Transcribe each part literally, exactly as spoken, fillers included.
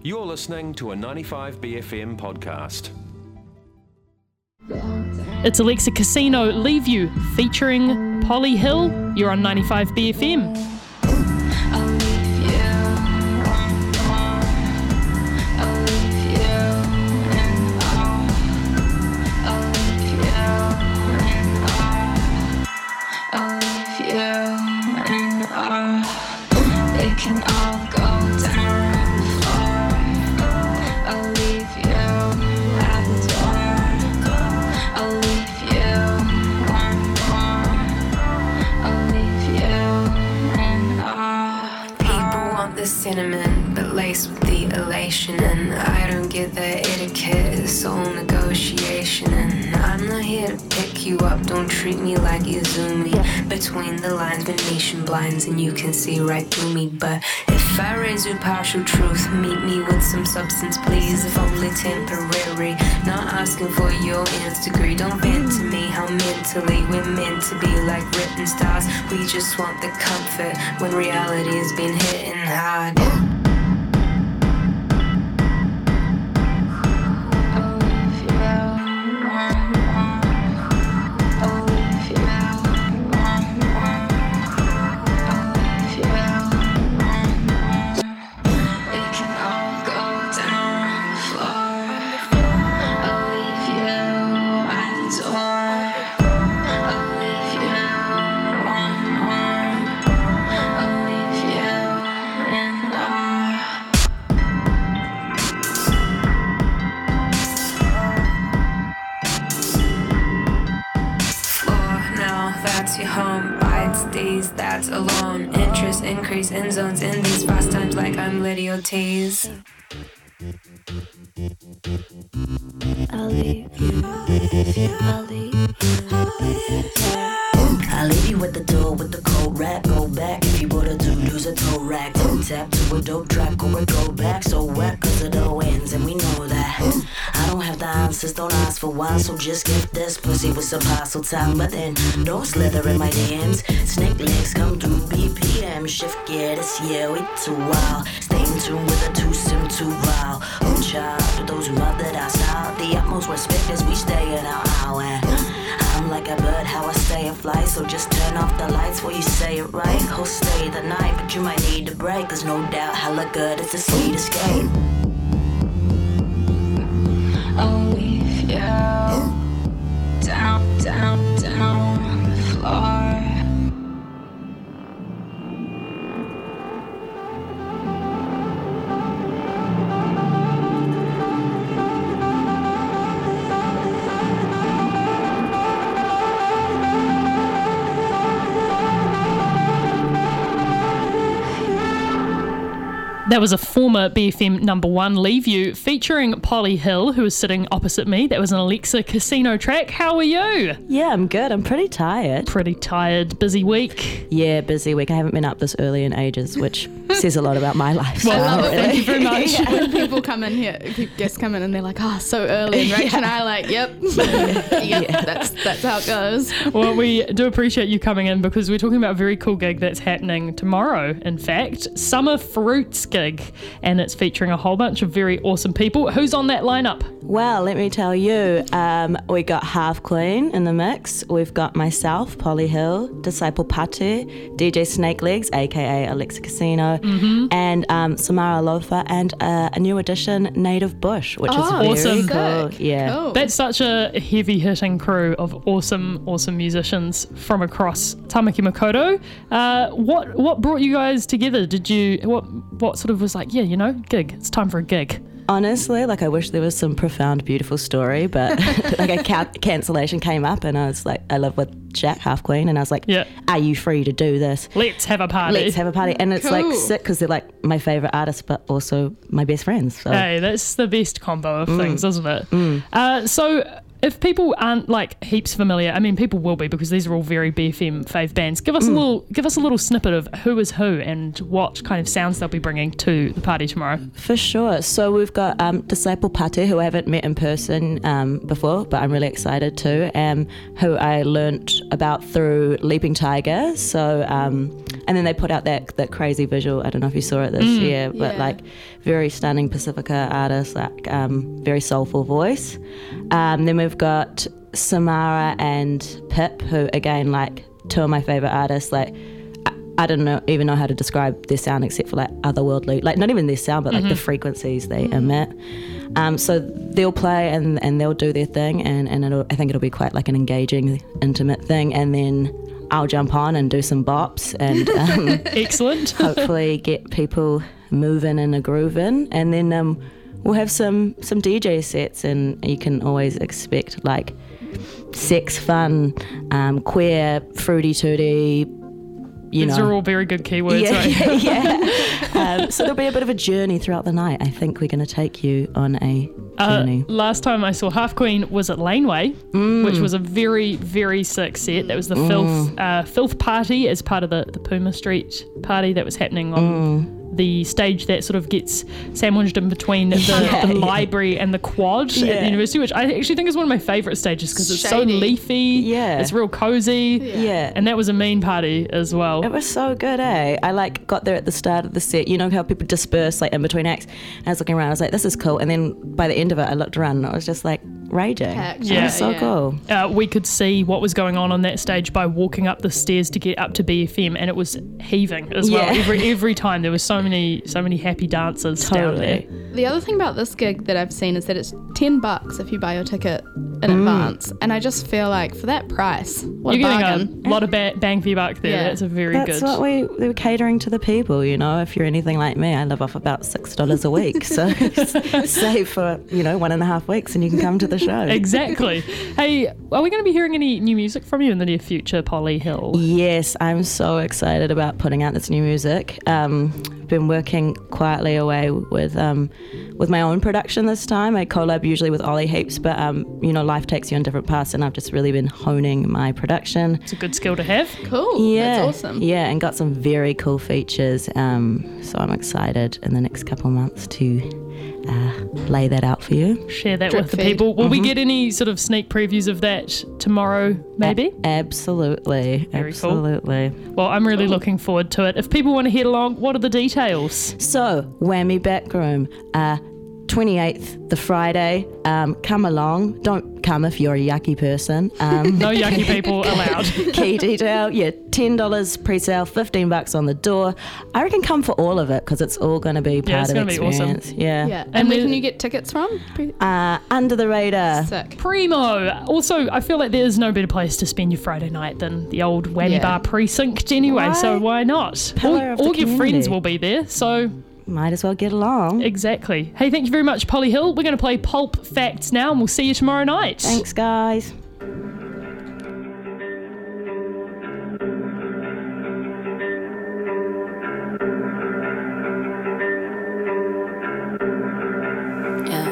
You're listening to a ninety-five B F M podcast. It's Alexa Casino, Leave You, featuring Polly Hill. You're on ninety-five B F M. Cinnamon, but laced with the elation, and I don't get that etiquette, it's all negotiation, and I'm not here to pick you up, don't treat me like Izumi. Between the lines, Venetian blinds, and you can see right through me, but if I raise with partial truth, meet me with some substance, please, if only temporary, not asking for your nth degree, don't vent to me how mentally we're meant to be like written stars, we just want the comfort when reality has been hitting hard. Your home, bites days, that's alone. Interest increase in zones in these fast times like I'm Lydia Ortiz. I'll leave you, I'll leave you, I'll leave you. I'll leave you at the door with the cold rap. Go back if you would've do, lose a toe rack. Toe tap to a dope track or a go back. So whack cause it all ends and we know that. I don't have the answers, don't ask for one. So just give this pussy with some parcel time. But then don't slither in my D Ms. Snake legs come through B P M. Shift gear this year, we too wild. Stay in tune with a two sim too wild. Oh child, to those who mothered our style, the utmost respect as we stay in our hour. I'm like a bird, how I stay and fly. So just turn off the lights before you say it right. Go stay the night, but you might need a break. Cause no doubt hella good, it's a sweet escape. I'll leave you down, down, down on the floor. That was a former B F M number one, Leave You, featuring Polly Hill, who is sitting opposite me. That was an Alexa Casino track. How are you? Yeah, I'm good. I'm pretty tired. Pretty tired. Busy week. Yeah, busy week. I haven't been up this early in ages, which says a lot about my lifestyle. Well, really. thank you very much. Yeah, when people come in here, guests come in and they're like, oh, so early. And Rach yeah. and I are like, yep, yep, yeah. that's, that's how it goes. Well, we do appreciate you coming in because we're talking about a very cool gig that's happening tomorrow, in fact. Summer Fruits gig, and it's featuring a whole bunch of very awesome people. Who's on that lineup? Well, let me tell you, um, we got Half Queen in the mix. We've got myself, Polly Hill, Disciple Patu, D J Snake Legs, aka Alexa Casino, mm-hmm. and um, Samara Lofa, and uh, a new addition, Native Bush, which oh, is very awesome. cool. Sick. Yeah, cool. That's such a heavy hitting crew of awesome, awesome musicians from across Tamaki Makaurau. Uh, what what brought you guys together? Did you what what sort of was like, yeah, you know, gig. It's time for a gig. Honestly, like I wish there was some profound, beautiful story, but like a ca- cancellation came up, and I was like, I live with Jack, Half Queen, and I was like, yeah. Are you free to do this? Let's have a party. Let's have a party, and it's Cool. like sick because they're like my favorite artists, but also my best friends. So. Hey, that's the best combo of Mm. things, isn't it? Mm. Uh, so. If people aren't like heaps familiar, I mean, people will be because these are all very B F M fave bands. Give us mm. a little, give us a little snippet of who is who and what kind of sounds they'll be bringing to the party tomorrow. For sure. So we've got um, Disciple Patu, who I haven't met in person um, before, but I'm really excited to, um, who I learnt about through Leaping Tiger. So um, and then they put out that that crazy visual. I don't know if you saw it this Mm. year, but Yeah. like very stunning Pacifica artist, like um, very soulful voice. Um, then we've got Samara and Pip, who again, like two of my favorite artists. Like I, I don't know even know how to describe their sound except for like otherworldly, like not even their sound, but like Mm-hmm. the frequencies they emit. Um, so they'll play and, and they'll do their thing, and, and it'll, I think it'll be quite like an engaging, intimate thing. And then I'll jump on and do some bops and um, Excellent. hopefully get people moving and a grooving. And then um, we'll have some, some D J sets, and you can always expect like sex, fun, um, queer, fruity tooty. You These know. are all very good keywords, Yeah, right? yeah, yeah. um, so there'll be a bit of a journey throughout the night. I think we're going to take you on a Uh, journey. last time I saw Half Queen was at Laneway, Mm. which was a very, very sick set. That was the Filth uh, Filth Party as part of the, the Puma Street party that was happening on Mm. the stage that sort of gets sandwiched in between the, Yeah, the yeah. library and the quad at Yeah. the university, which I actually think is one of my favourite stages because it's so Shady. leafy. Yeah. It's real cozy. Yeah. And that was a mean party as well. It was so good, eh? I like got there at the start of the set. You know how people disperse like in between acts. And I was looking around. I was like, "This is cool." And then by the end of it, I looked around and I was just like raging. Packed. It Yeah. was so Yeah. cool. Uh, we could see what was going on on that stage by walking up the stairs to get up to B F M, and it was heaving as well. Yeah. Every every time there was so many so many happy dancers down there. Totally. The other thing about this gig that I've seen is that it's ten bucks if you buy your ticket in Mm. advance, and I just feel like for that price, what You're a getting bargain. a lot of ba- bang for your buck there. Yeah. That's a very That's good. what we, we were catering to the people, you know. If you're anything like me, I live off about six dollars a week. So save for, you know, one and a half weeks and you can come to the show. Exactly. Hey, are we going to be hearing any new music from you in the near future, Polly Hill? Yes, I'm so excited about putting out this new music. Um, been working quietly away with um, with my own production this time. I collab usually with Ollie heaps, but um, you know, life takes you on different paths, and I've just really been honing my production. It's a good skill to have. Cool. Yeah, That's awesome. Yeah, and got some very cool features. Um, so I'm excited in the next couple of months to uh, lay that out for you. Share that Drip with the feed. people. Will Mm-hmm. we get any sort of sneak previews of that tomorrow, maybe? A- absolutely, Very cool. absolutely. Well, I'm really looking forward to it. If people want to head along, what are the details? So, Whammy Backroom, uh, twenty-eighth, the Friday. Um, come along. Don't come if you're a yucky person. Um, No yucky people allowed. key detail, yeah, ten dollars pre-sale, fifteen bucks on the door. I reckon come for all of it because it's all going to be part it's of the gonna be awesome. experience. Yeah. Yeah. And, And where then- can you get tickets from? Pre- Uh, under the radar. Sick. Primo. Also, I feel like there's no better place to spend your Friday night than the old Whammy Yeah. Bar precinct anyway, so Right. why not? Pillar All, of the all your friends community. will be there, so Might as well get along. exactly. Hey, thank you very much, Polly Hill. We're going to play Pulp Facts now, and we'll see you tomorrow night. Thanks, guys. Yeah.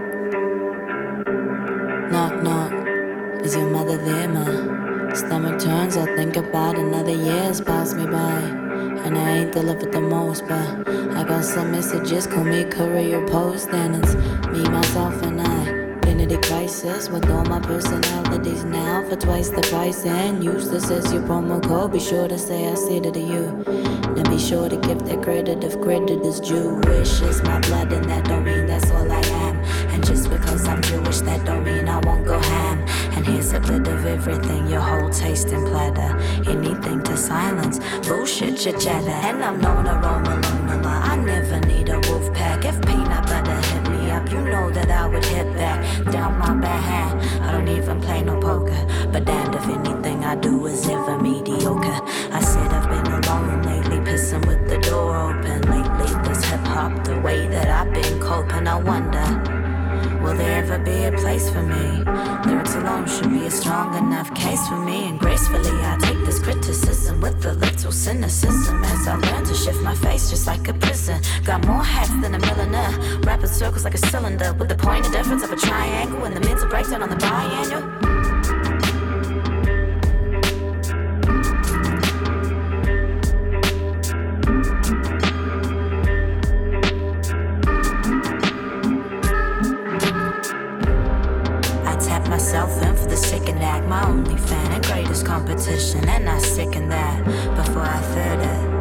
Knock, knock. Is your mother there, ma? Stomach turns, I think about another year's passed me by. And I ain't delivered the most, but I got some messages, call me courier post. And it's me, myself, and I. Identity crisis with all my personalities now for twice the price. And use this as your promo code. Be sure to say I said it to you. Then be sure to give that credit if credit is Jewish. Is my blood, and that don't mean that's all I am. And just because I'm Jewish, that don't mean I won't go ham. And here's a bit of everything, your whole tasting platter. Anything to silence, bullshit, chit chatter. And I'm known to roam alone a lot. I never need a wolf pack. If peanut butter hit me up, you know that I would hit back. Down my bad hand, I don't even play no poker. But damned if anything I do is ever mediocre. I said I've been alone lately, pissing with the door open. Lately, this hip hop, the way that I've been coping, I wonder. Will there ever be a place for me? Lyrics alone should be a strong enough case for me. And gracefully I take this criticism with a little cynicism as I learn to shift my face just like a prison. Got more hats than a millionaire, wrapping circles like a cylinder with the point of difference of a triangle and the mental breakdown on the biannual. Myself in for the second act, my only fan and greatest competition, and I sicken that before I third it.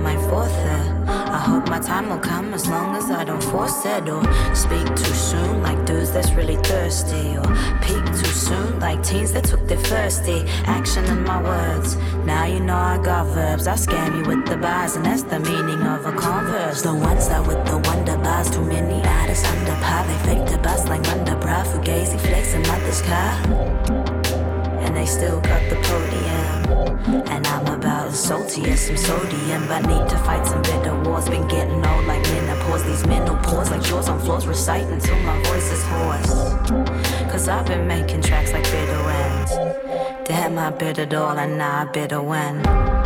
my fourth hit. I hope my time will come as long as I don't force it, or speak too soon like dudes that's really thirsty, or peak too soon like teens that took their first day. Action in my words, now you know I got verbs. I scam you with the bars, and that's the meaning of a converse. The ones that with the wonder bars, too many artists under par. They fake the bus like under bra, fugazi flex in mother's car, and they still got the podium. And I'm about as salty as some sodium, but need to fight some bitter wars. Been getting old like menopause. These menopause like jaws on floors, reciting till my voice is hoarse. Cause I've been making tracks like bitter ends. Damn, I bit it all and now I bitter when.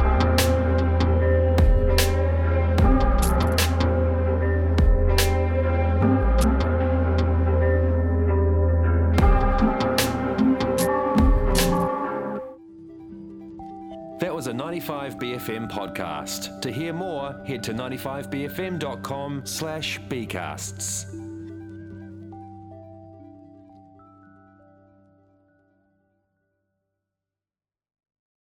That was a ninety-five B F M podcast. To hear more, head to ninety-five b f m dot com slash bcasts.